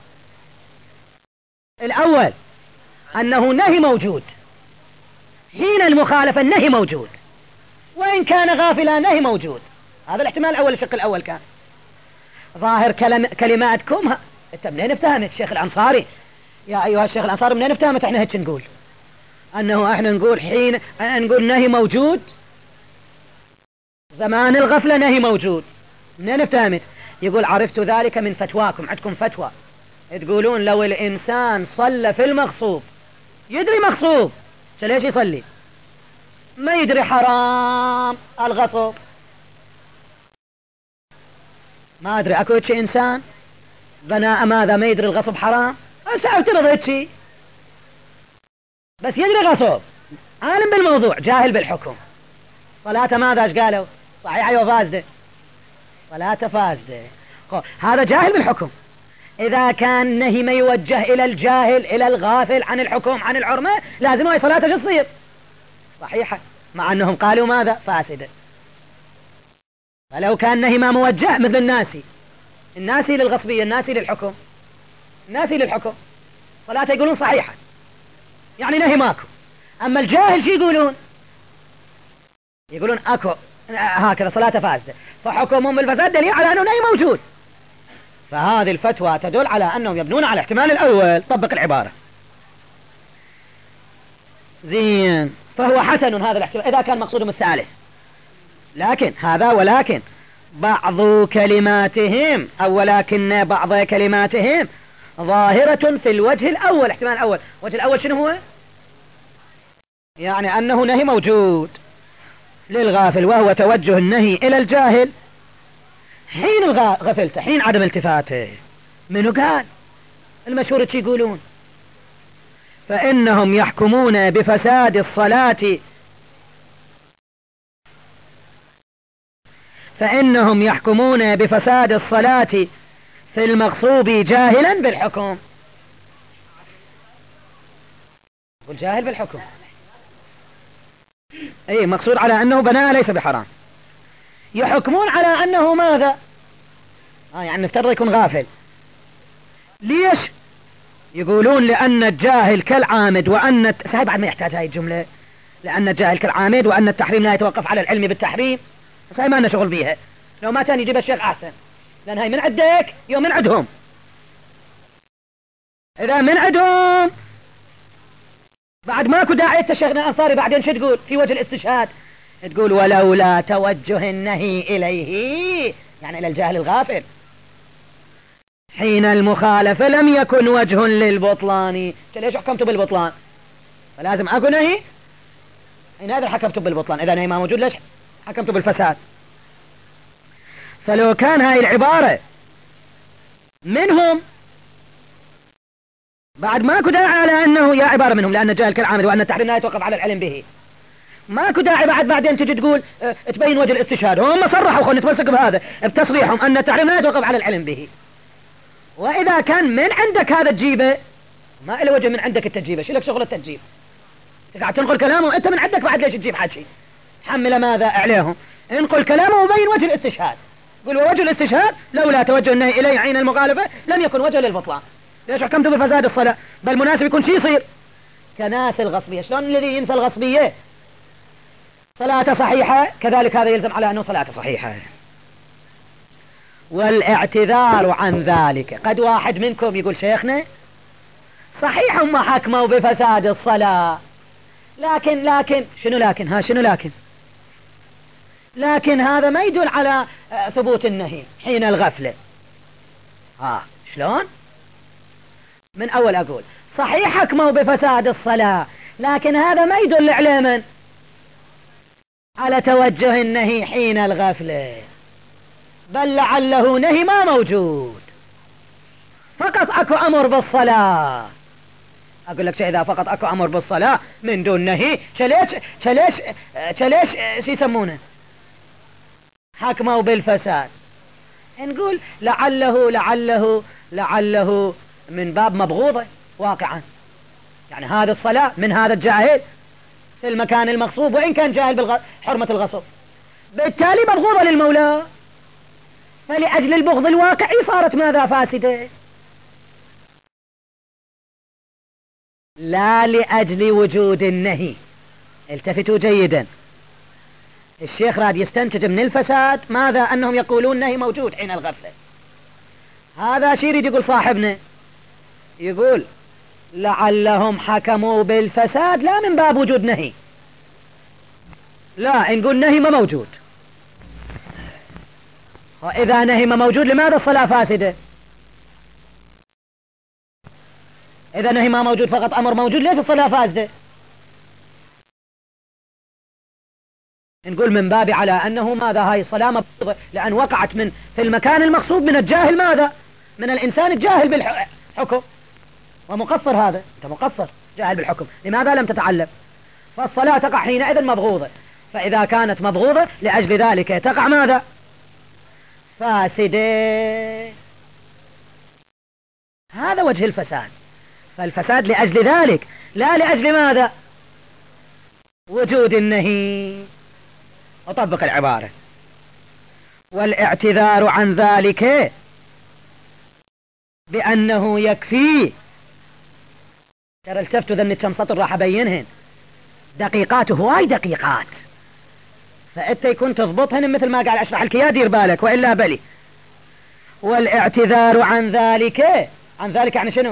الأول أنه نهي موجود حين المخالفة، النهي موجود وإن كان غافلا نهي موجود. هذا الاحتمال الأول. الشق الأول كان ظاهر كلماتكم انت منين افتهمت الشيخ الأنصاري؟ يا أيها الشيخ الأنصاري منين افتهمت احنا هيك نقول أنه احنا نقول حين نقول نهي موجود زمان الغفلة نهي موجود؟ منين افتهمت؟ يقول عرفت ذلك من فتواكم. عندكم فتوى تقولون لو الإنسان صلى في المغصوب، يدري مغصوب ليش يصلي؟ ما يدري حرام الغصب، ما أدري أكو شيء إنسان بناء ماذا ما يدري الغصب حرام؟ أفترض هيك شيء بس يدري غصب، عالم بالموضوع جاهل بالحكم، صلاته ماذا ايش قالوا؟ صحيحة وفاسدة، صلاته فاسدة. هذا جاهل بالحكم. إذا كان نهي ما يوجه إلى الجاهل إلى الغافل عن الحكم عن العرمة، لازم هاي صلاته شو تصير؟ صحيحة، مع أنهم قالوا ماذا؟ فاسدة. فلو كان نهي ما موجه مثل الناسي للغصبية، الناسي للحكم، صلاته يقولون صحيحة، يعني نهي ماكو. أما الجاهل شو يقولون أكو هكذا صلاته فاسدة، فحكمهم بالفساد دليل على أنه نهي موجود. فهذه الفتوى تدل على أنهم يبنون على الاحتمال الأول. طبق العبارة زين. فهو حسن هذا الاحتمال إذا كان مقصودهم الثالث، لكن هذا ولكن بعض كلماتهم أو ولكن بعض كلماتهم ظاهرة في الوجه الأول. احتمال الأول، الوجه الأول شنو هو؟ يعني أنه نهي موجود للغافل، وهو توجه النهي إلى الجاهل حين غفلته، حين عدم التفاته. منو قال؟ المشهور شي يقولون فإنهم يحكمون بفساد الصلاة، فإنهم يحكمون بفساد الصلاة في المغصوب جاهلا بالحكم. والجاهل بالحكم اي مقصود على انه بناء ليس بحرام. يحكمون على انه ماذا؟ يعني نفترض يكون غافل. ليش؟ يقولون لان الجاهل كالعامد، وان صحيح بعد ما يحتاج هاي الجملة، لان الجاهل كالعامد وان التحريم لا يتوقف على العلم بالتحريم. صحيح ما لنا شغل بيها، لو ما كان يجيب الشيخ احسن، لان هاي من عندك يوم من عندهم. اذا من عندهم بعد ماكو داعي شيخنا الانصاري بعدين شو تقول في وجه الاستشهاد؟ تقول ولولا توجه النهي اليه، يعني الى الجاهل الغافل، حين المخالفة لم يكن وجه للبطلان. ليش حكمت بالبطلان؟ فلازم اكو نهي، حين هذا حكمت بالبطلان. اذا نهي ما موجود ليش حكمت بالفساد؟ فلو كان هاي العبارة منهم بعد ماكو داعي على انه يا عبارة منهم، لان الجاهل كالعامل وان التحريم لا يتوقف على العلم به. ماكو داعي بعدين تجي تقول تبين وجه الاستشهاد. هم صرحوا، خلينا نتمسك بهذا بتصريحهم ان التحريم لا يتوقف على العلم به. واذا كان من عندك هذا تجيبه، ما إله وجه من عندك التجيبه، شو لك شغل التجيب؟ تقعد تنقل كلامه انت من عندك، بعد ليش تجيب حكي؟ تحمل ماذا عليهم؟ انقل كلامه وبين وجه الاستشهاد. قل ووجه الاستشهاد لولا توجه النهي اليه عين المخالفة لم يكن وجه للبطلان. ليش حكمت بفساد الصلاة؟ بل مناسب يكون شي يصير كناس الغصبية. شلون الذي ينسى الغصبية صلاة صحيحة، كذلك هذا يلزم على أنه صلاة صحيحة. والاعتذار عن ذلك، قد واحد منكم يقول شيخنا صحيح هم حكموا بفساد الصلاة، لكن شنو لكن؟ لكن هذا ما يدل على ثبوت النهي حين الغفلة. شلون؟ من أول أقول صحيح حكموا بفساد الصلاة، لكن هذا ما يدل على من؟ على توجه النهي حين الغفلة، بل لعله نهي ما موجود، فقط أكو أمر بالصلاة. أقول لك إذا فقط أكو أمر بالصلاة من دون نهي، شليش شو يسمونه؟ حكموا بالفساد. نقول لعله من باب مبغوضة واقعا، يعني هذه الصلاة من هذا الجاهل في المكان المغصوب، وإن كان جاهل بحرمة الغصب، بالتالي مبغوضة للمولى، فلأجل البغض الواقعي صارت ماذا؟ فاسدة، لا لأجل وجود النهي. التفتوا جيدا، الشيخ راد يستنتج من الفساد ماذا؟ أنهم يقولون نهي موجود حين الغفلة. هذا شيء يريد يقول صاحبنا، يقول لعلهم حكموا بالفساد لا من باب وجود نهي، لا نقول نهي ما موجود. وإذا نهي ما موجود لماذا الصلاة فاسدة؟ إذا نهي ما موجود فقط أمر موجود، ليش الصلاة فاسدة؟ نقول من باب على أنه ماذا؟ هاي الصلاة مبغوضة لأن وقعت في المكان المقصود من الجاهل ماذا؟ من الإنسان الجاهل بالحكم، ومقصر. هذا أنت مقصر جاهل بالحكم، لماذا لم تتعلم؟ فالصلاة تقع حينئذ مبغوضة، فإذا كانت مبغوضة لأجل ذلك تقع ماذا؟ فاسدة. هذا وجه الفساد، فالفساد لأجل ذلك لا لأجل ماذا؟ وجود النهي. أطبق العبارة والاعتذار عن ذلك بأنه يكفي. ترى التفتوا ذني كم سطر راح أبينهن، دقيقات هواي دقيقات، فأنت يكون تضبطهن مثل ما قال أشرح الكيا دير بالك، وإلا بلي. والاعتذار عن ذلك، عن ذلك يعني شنو؟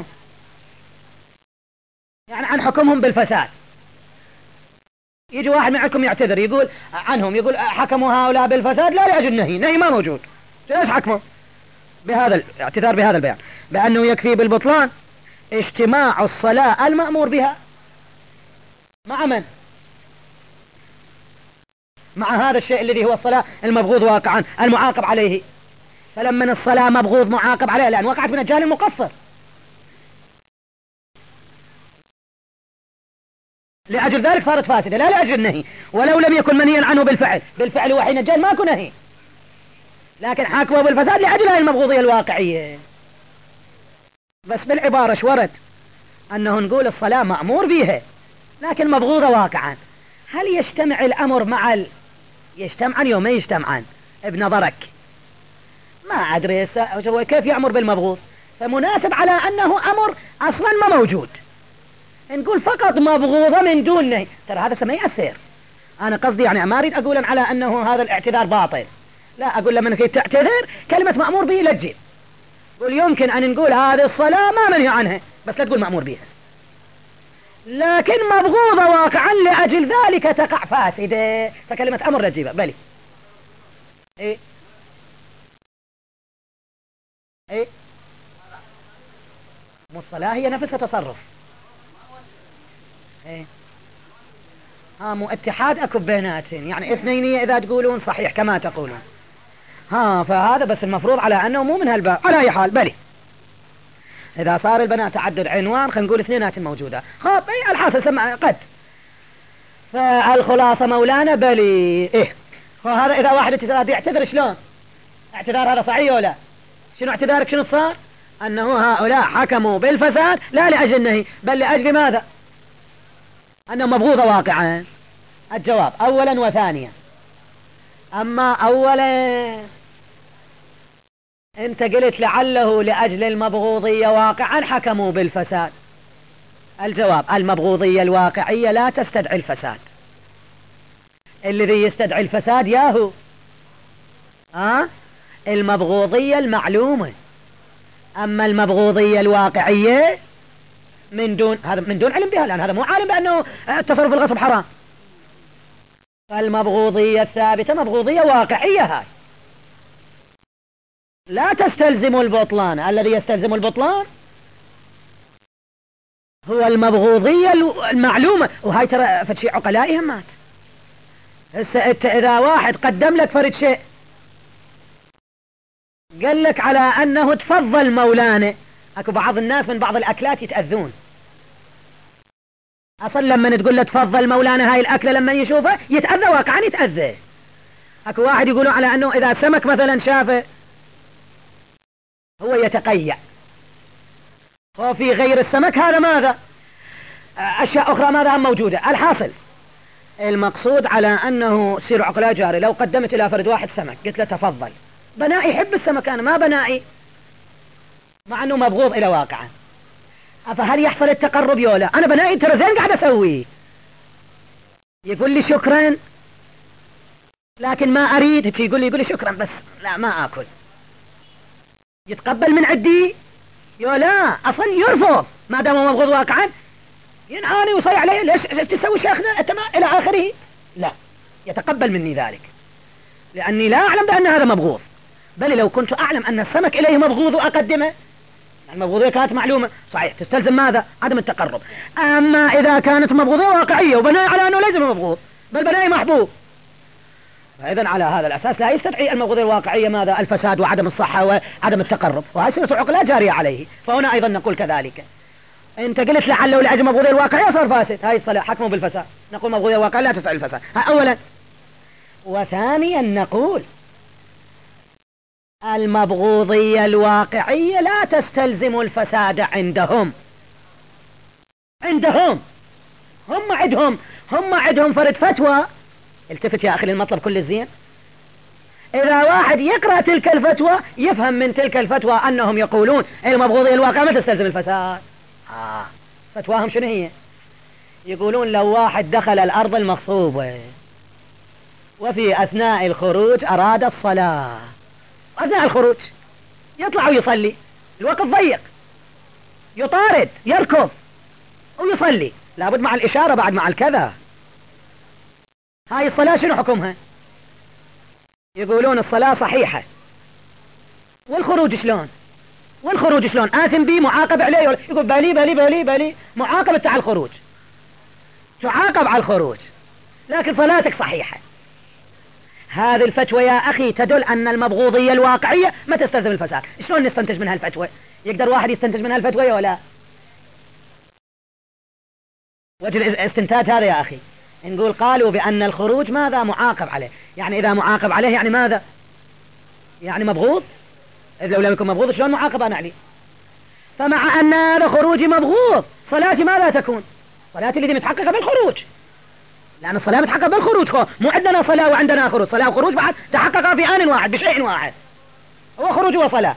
يعني عن حكمهم بالفساد. يجي واحد منكم يعتذر يقول عنهم، يقول حكموا هؤلاء بالفساد لا لأجل نهي، نهي ما موجود، ليش حكموا؟ بهذا الاعتذار بهذا البيان بأنه يكفي بالبطلان اجتماع الصلاة المأمور بها مع من؟ مع هذا الشيء الذي هو الصلاة المبغوض واقعا المعاقب عليه. فلما الصلاة مبغوض معاقب عليها لأن وقعت من الجهل المقصر، لأجل ذلك صارت فاسدة لا لأجل النهي، ولو لم يكن منهيا عنه بالفعل وحين الجهل ما كان نهي، لكن حاكمه بالفساد لأجل هذه المبغوضية الواقعية. بس بالعبارة شو ورد؟ أنه نقول الصلاة مأمور بها لكن مبغوضة واقعا. هل يجتمع الأمر مع يجتمعان يوم ما يجتمعان بنظرك؟ ما أدري كيف يأمر بالمبغوض، فمناسب على أنه أمر أصلا ما موجود نقول فقط مبغوضة من دون نهي. ترى هذا ما يأثر. أنا قصدي يعني ما أريد أقول على أنه هذا الاعتذار باطل، لا، أقول لما نسيت تعتذر كلمة مأمور به لجل، قل يمكن أن نقول هذه الصلاة ما منهي عنها بس لا تقول مأمور بها، لكن مبغوضة واقعا لأجل ذلك تقع فاسدة، فكلمة أمر نجيبها بلي. إيه إيه مو الصلاة هي نفسها تصرف. إيه مو اتحاد أكو بيناتهم، يعني اثنينية إذا تقولون صحيح كما تقولون. فهذا بس المفروض على أنه مو من هالباب على أي حال. بلي إذا صار البنات تعدد عنوان خلينا نقول اثنينات موجودة. أي الحاصل سمع قد. فالخلاصة مولانا بلي إيه هذا إذا واحد يعتذر شلون؟ اعتذار هذا صحيح ولا؟ شنو اعتذارك شنو صار؟ أنه هؤلاء حكموا بالفساد لا لأجل النهي بل لأجل ماذا؟ أنه مبغوضة واقعا. الجواب أولا وثانيا. أما أولا أنت قلت لعله لأجل المبغوضية واقعا حكموا بالفساد. الجواب المبغوضية الواقعية لا تستدعي الفساد، الذي يستدعي الفساد ياهو المبغوضية المعلومة. أما المبغوضية الواقعية من دون علم بها، لأن هذا مو عالم بأنه التصرف الغصب حرام. فالمبغوضية الثابتة مبغوضية واقعية، هاي لا تستلزم البطلان. الذي يستلزم البطلان هو المبغوضية المعلومة، وهاي ترى فشي عقلائهم مات. هسه إذا واحد قدم لك فرد شيء قال لك على أنه تفضل مولانا، أكو بعض الناس من بعض الأكلات يتأذون أصلا لما تقول له تفضل مولانا هاي الأكلة لما يشوفه يتأذى واقعا يتأذى. أكو واحد يقولوا على أنه إذا سمك مثلا شافه هو يتقيأ، وفي غير السمك هذا ماذا؟ أشياء أخرى ماذا هم موجودة. الحاصل المقصود على أنه سير عقلاء جاري. لو قدمت إلى فرد واحد سمك قلت له تفضل، بنائي يحب السمك، أنا ما بنائي، مع أنه مبغوض إلى واقعا، فهل يحصل التقرب يولا؟ أنا بنائي ترى زين قاعد أسوي، يقول لي شكرا لكن ما أريد، يقول لي شكرا بس لا ما أكل، يتقبل من عندي يولا؟ أصلا يرفض ما دام مبغوض واقعا، ينعاني ويصيح علي ليش تسوي شيخنا أنت إلى آخره، لا يتقبل مني ذلك لأني لا أعلم بأن هذا مبغوض، بل لو كنت أعلم أن السمك إليه مبغوض وأقدمه، المبغوضية كانت معلومة صحيح تستلزم ماذا؟ عدم التقرب. أما إذا كانت مبغوضية واقعية وبناء على أنه ليس مبغوض بل بناء محبوب، فإذا على هذا الأساس لا يستدعي المبغوضية الواقعية ماذا؟ الفساد وعدم الصحة وعدم التقرب، وهي سيرة عقلاء جارية عليه. فهنا أيضا نقول كذلك. أنت قلت لعله لأجل المبغوضية الواقعية صار فاسد، هاي الصلاة حكموا بالفساد، نقول مبغوضية واقعية لا تستدعي الفساد أولا. وثانيا نقول المبغوضية الواقعية لا تستلزم الفساد عندهم. هم عندهم فرد فتوى. التفت يا أخي للمطلب كل الزين. إذا واحد يقرأ تلك الفتوى يفهم من تلك الفتوى أنهم يقولون المبغوضية الواقعية ما تستلزم الفساد. فتواهم شنو هي؟ يقولون لو واحد دخل الأرض المغصوبة وفي أثناء الخروج أراد الصلاة، أثناء الخروج يطلع ويصلي، الوقت ضيق، يطارد يركض ويصلي، لابد مع الإشارة بعد مع الكذا. هاي الصلاة شنو حكمها؟ يقولون الصلاة صحيحة. والخروج شلون؟ والخروج شلون؟ آثم بي معاقب عليه، يقول بالي معاقبة على الخروج، تعاقب على الخروج، لكن صلاتك صحيحة. هذه الفتوى يا أخي تدل أن المبغوضية الواقعية ما تستلزم الفساد. شلون نستنتج منها الفتوى؟ يقدر واحد يستنتج منها الفتوى ولا؟ وجه الاستنتاج هذا يا أخي، نقول قالوا بأن الخروج ماذا معاقب عليه، يعني إذا معاقب عليه يعني ماذا؟ يعني مبغوض. لو لم يكن مبغوض شلون معاقب أنا عليه؟ فمع أن هذا خروجي مبغوض، صلاتي ماذا تكون؟ صلاتي التي متحققة بالخروج، لأن الصلاة متحققة بالخروج. مو عندنا صلاة وعندنا خروج، صلاة وخروج بعد تحققا في آن واحد بشيء واحد، هو خروج وصلاة.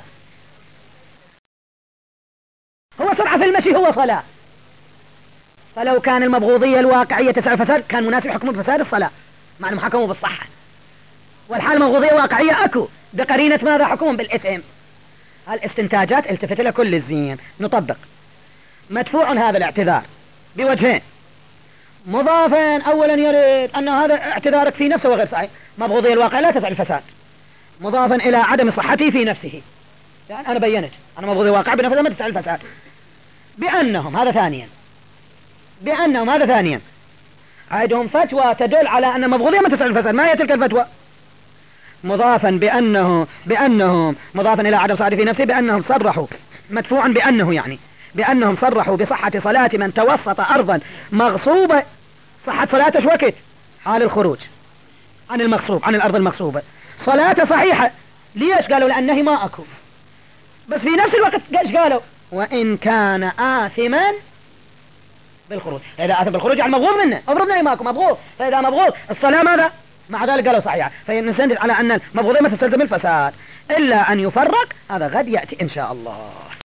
هو سرعة في المشي هو صلاة. فلو كان المبغوضية الواقعية تسع الفساد كان مناسب حكم بفساد الصلاة مع انهم حكموا بالصحة، والحال مبغوضية واقعية اكو بقرينة ماذا؟ حكمهم بالإثم. الاستنتاجات التفت إلى كل الزين. نطبق. مدفوع هذا الاعتذار بوجهين: مضافا اولا يرد ان هذا اعتذارك في نفسه وغير صحيح، مبغوضية الواقع لا تسع الفساد، مضافا الى عدم صحته في نفسه، يعني انا بينت انا مبغوضية واقع بنفسه ما تسع الفساد. بانهم هذا ثانيا، بانهم هذا ثانيا عندهم فتوى تدل على ان المبغوضية ما تسع الفساد. ما هي تلك الفتوى؟ مضافا بانهم مضافا الى عدم صحته في نفسه، بانهم صرحوا مدفوعا بانه يعني بأنهم صرحوا بصحة صلاة من توسط أرضا مغصوبة. صحة صلاته وقت حال الخروج عن المغصوب، عن الأرض المغصوبة، صلاة صحيحة. ليش؟ قالوا لأنه ما أكو، بس في نفس الوقت ايش قالوا؟ وإن كان آثما بالخروج. إذا آثم بالخروج يعني مبغوض منه، أفرضنا ما أكو مبغوض، فإذا مبغوض الصلاة ماذا؟ مع ذلك قالوا صحيحة. فنستند على أن المبغوضية ما تستلزم الفساد إلا أن يفرق. هذا غد يأتي إن شاء الله.